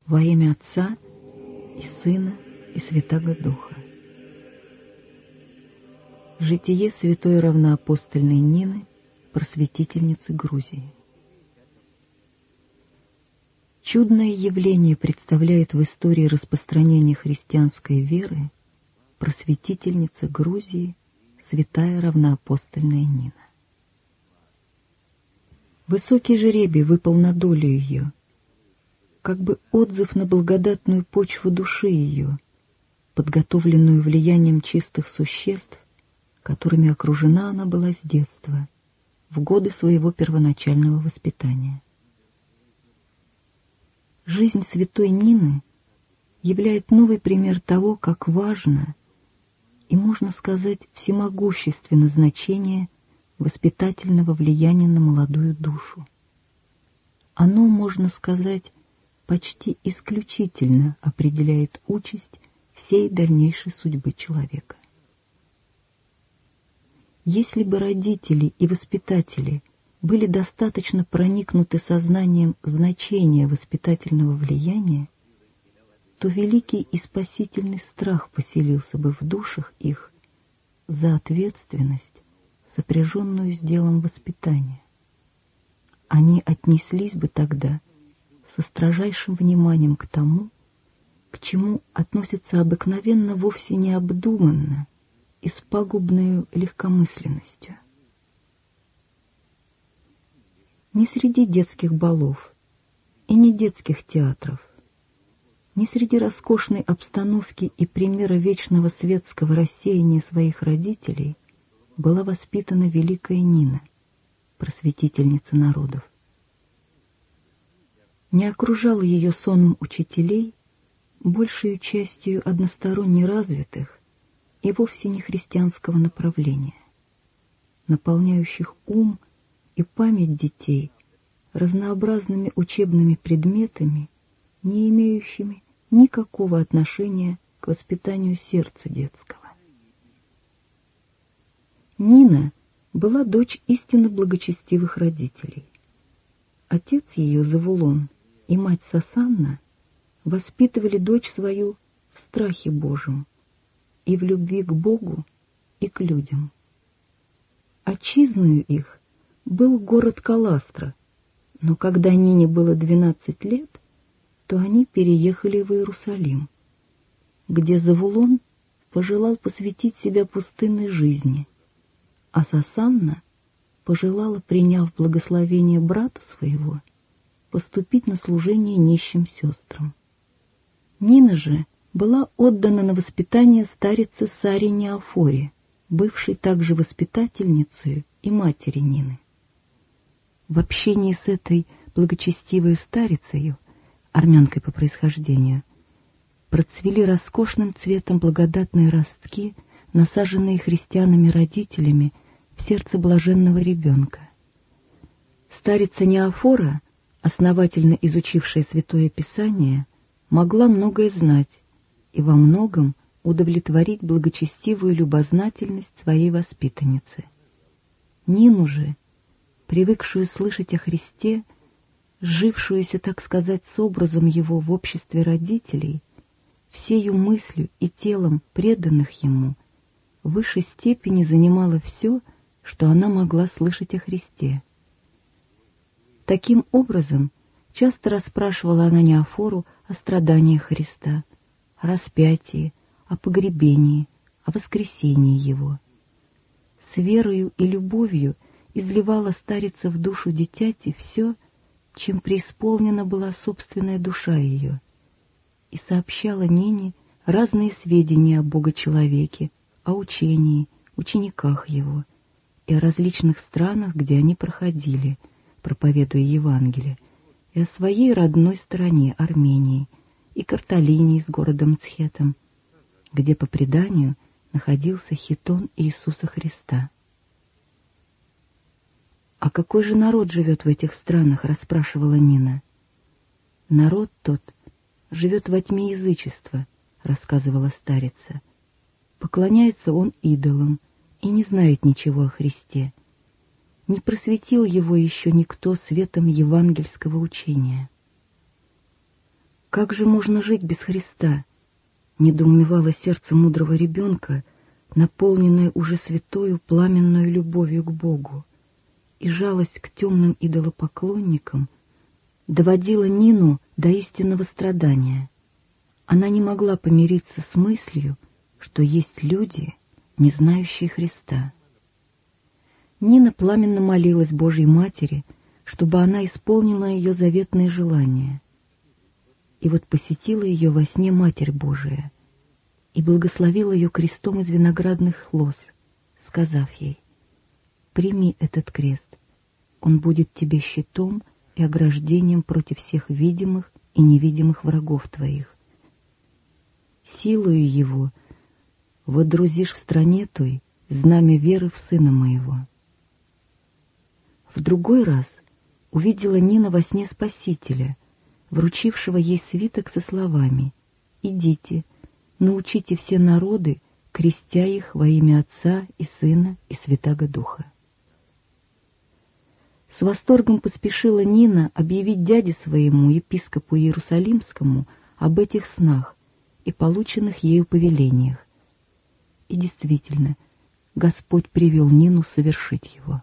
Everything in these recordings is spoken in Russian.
Во имя Отца и Сына и Святаго Духа. Житие святой равноапостольной Нины, просветительницы Грузии. Чудное явление представляет в истории распространения христианской веры просветительница Грузии, святая равноапостольная Нина. Высокий жребий выпал на долю ее, как бы отзыв на благодатную почву души ее, подготовленную влиянием чистых существ, которыми окружена она была с детства, в годы своего первоначального воспитания. Жизнь святой Нины является новый пример того, как важно и, можно сказать, всемогущественно значение воспитательного влияния на молодую душу. Оно, можно сказать, почти исключительно определяет участь всей дальнейшей судьбы человека. Если бы родители и воспитатели были достаточно проникнуты сознанием значения воспитательного влияния, то великий и спасительный страх поселился бы в душах их за ответственность, сопряженную с делом воспитания. Они отнеслись бы тогда со строжайшим вниманием к тому, к чему относятся обыкновенно вовсе необдуманно и с пагубной легкомысленностью. Ни среди детских балов и не детских театров, ни среди роскошной обстановки и примера вечного светского рассеяния своих родителей была воспитана великая Нина, просветительница народов. Не окружало ее сонм учителей, большей частью односторонне развитых и вовсе не христианского направления, наполняющих ум и память детей разнообразными учебными предметами, не имеющими никакого отношения к воспитанию сердца детского. Нина была дочь истинно благочестивых родителей. Отец ее, Завулон, и мать Сасанна воспитывали дочь свою в страхе Божьем и в любви к Богу и к людям. Отчизною их был город Каластра, но когда Нине было 12 лет, то они переехали в Иерусалим, где Завулон пожелал посвятить себя пустынной жизни, а Сасанна пожелала, приняв благословение брата своего, поступить на служение нищим сестрам. Нина же была отдана на воспитание старице Саре Неофоре, бывшей также воспитательницей и матери Нины. В общении с этой благочестивой старицею, армянкой по происхождению, процвели роскошным цветом благодатные ростки, насаженные христианами-родителями в сердце блаженного ребенка. Старица Неофора, основательно изучившая Святое Писание, могла многое знать и во многом удовлетворить благочестивую любознательность своей воспитанницы. Нину же, привыкшую слышать о Христе, сжившуюся, так сказать, с образом Его в обществе родителей, всею мыслью и телом преданных Ему, в высшей степени занимало все, что она могла слышать о Христе. Таким образом, часто расспрашивала она Неофору о страданиях Христа, о распятии, о погребении, о воскресении Его. С верою и любовью изливала старица в душу дитяти все, чем преисполнена была собственная душа ее, и сообщала Нине разные сведения о Бога-человеке, о учении, учениках Его и о различных странах, где они проходили, проповедуя Евангелие, и о своей родной стороне Армении и Карталине с городом Цхетом, где, по преданию, находился хитон Иисуса Христа. «А какой же народ живет в этих странах?» — расспрашивала Нина. «Народ тот живет во тьме язычества», — рассказывала старица. «Поклоняется он идолам и не знает ничего о Христе. Не просветил его еще никто светом евангельского учения. Как же можно жить без Христа? Недоумевало сердце мудрого ребенка, наполненное уже святою пламенную любовью к Богу, и жалость к темным идолопоклонникам доводила Нину до истинного страдания. Она не могла помириться с мыслью, что есть люди, не знающие Христа. Нина пламенно молилась Божьей Матери, чтобы она исполнила ее заветные желания. И вот посетила ее во сне Матерь Божия и благословила ее крестом из виноградных лоз, сказав ей: «Прими этот крест, он будет тебе щитом и ограждением против всех видимых и невидимых врагов твоих. Силою его водрузишь в стране той знамя веры в Сына моего». В другой раз увидела Нина во сне Спасителя, вручившего ей свиток со словами: «Идите, научите все народы, крестя их во имя Отца и Сына и Святаго Духа». С восторгом поспешила Нина объявить дяде своему, епископу Иерусалимскому, об этих снах и полученных ею повелениях. И действительно, Господь привел Нину совершить его.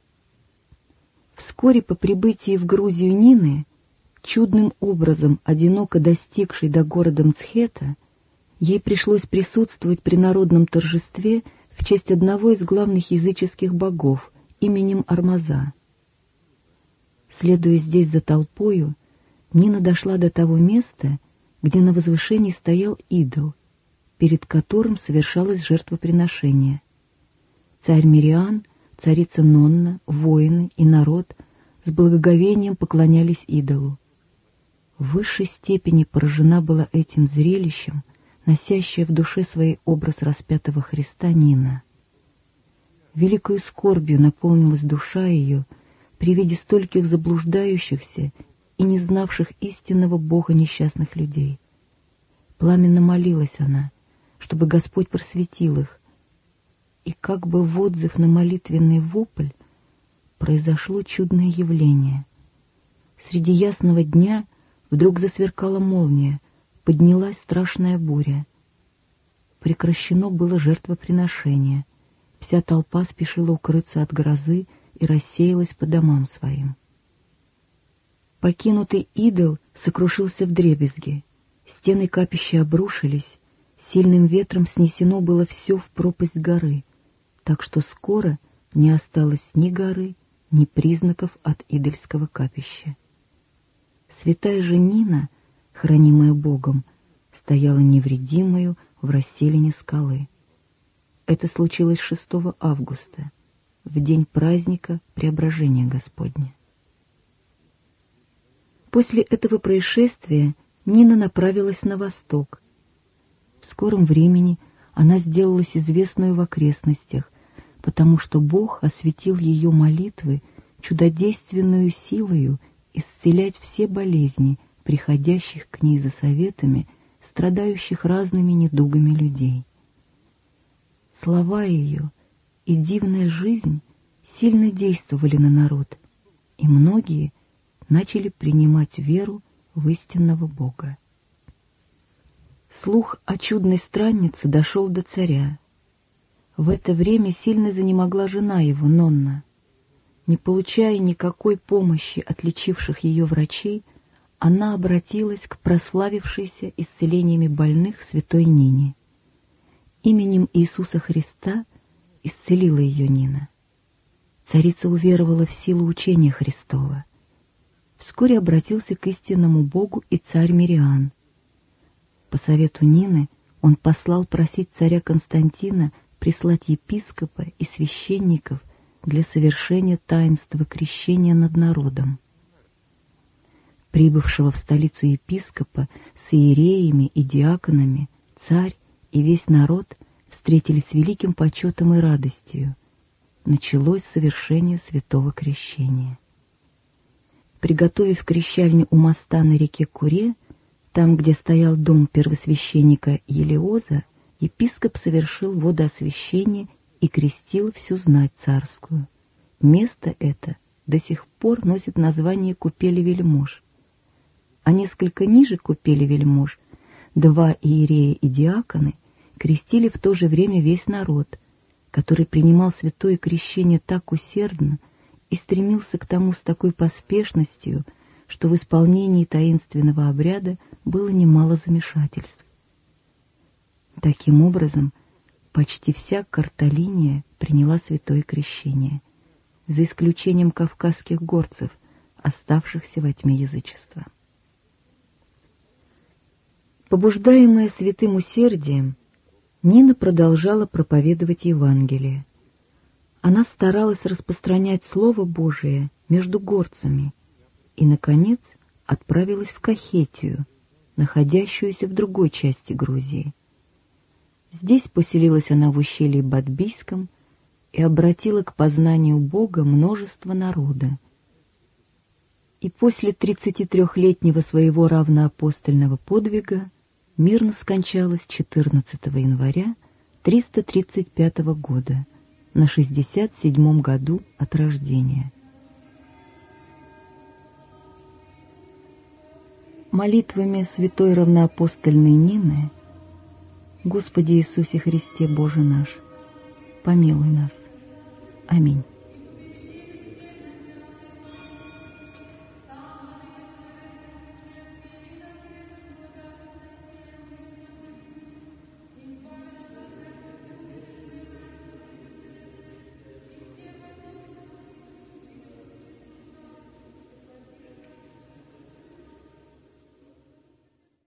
Вскоре по прибытии в Грузию Нины, чудным образом одиноко достигшей до города Мцхета, ей пришлось присутствовать при народном торжестве в честь одного из главных языческих богов именем Армаза. Следуя здесь за толпою, Нина дошла до того места, где на возвышении стоял идол, перед которым совершалось жертвоприношение. Царь Мириан, царица Нонна, воины и народ с благоговением поклонялись идолу. В высшей степени поражена была этим зрелищем, носящая в душе своей образ распятого Христа Нина. Великою скорбью наполнилась душа ее при виде стольких заблуждающихся и не знавших истинного Бога несчастных людей. Пламенно молилась она, чтобы Господь просветил их, и как бы в отзыв на молитвенный вопль произошло чудное явление. Среди ясного дня вдруг засверкала молния, поднялась страшная буря. Прекращено было жертвоприношение, вся толпа спешила укрыться от грозы и рассеялась по домам своим. Покинутый идол сокрушился вдребезги, стены капища обрушились, сильным ветром снесено было все в пропасть горы, так что скоро не осталось ни горы, ни признаков от идольского капища. Святая же Нина, хранимая Богом, стояла невредимою в расселине скалы. Это случилось 6 августа, в день праздника Преображения Господня. После этого происшествия Нина направилась на восток. В скором времени она сделалась известной в окрестностях, потому что Бог осветил ее молитвы чудодейственную силою исцелять все болезни, приходящих к ней за советами, страдающих разными недугами людей. Слова ее и дивная жизнь сильно действовали на народ, и многие начали принимать веру в истинного Бога. Слух о чудной страннице дошел до царя. В это время сильно занемогла жена его, Нонна. Не получая никакой помощи от лечивших ее врачей, она обратилась к прославившейся исцелениями больных святой Нине. Именем Иисуса Христа исцелила ее Нина. Царица уверовала в силу учения Христова. Вскоре обратился к истинному Богу и царь Мириан. По совету Нины он послал просить царя Константина прислать епископа и священников для совершения таинства крещения над народом. Прибывшего в столицу епископа с иереями и диаконами царь и весь народ встретили с великим почетом и радостью. Началось совершение святого крещения. Приготовив крещальню у моста на реке Куре, там, где стоял дом первосвященника Елеоза, епископ совершил водоосвящение и крестил всю знать царскую. Место это до сих пор носит название Купели Вельмож. а несколько ниже купели вельмож, 2 иерея и диаконы крестили в то же время весь народ, который принимал святое крещение так усердно и стремился к тому с такой поспешностью, что в исполнении таинственного обряда было немало замешательств. Таким образом, почти вся Карталиния приняла святое крещение, за исключением кавказских горцев, оставшихся во тьме язычества. Побуждаемая святым усердием, Нина продолжала проповедовать Евангелие. Она старалась распространять Слово Божие между горцами и, наконец, отправилась в Кахетию, находящуюся в другой части Грузии. Здесь поселилась она в ущелье Бадбийском и обратила к познанию Бога множество народа. И после 33-летнего своего равноапостольного подвига мирно скончалась 14 января 335 года, на 67-м году от рождения. Молитвами святой равноапостольной Нины: Господи Иисусе Христе, Боже наш, помилуй нас. Аминь.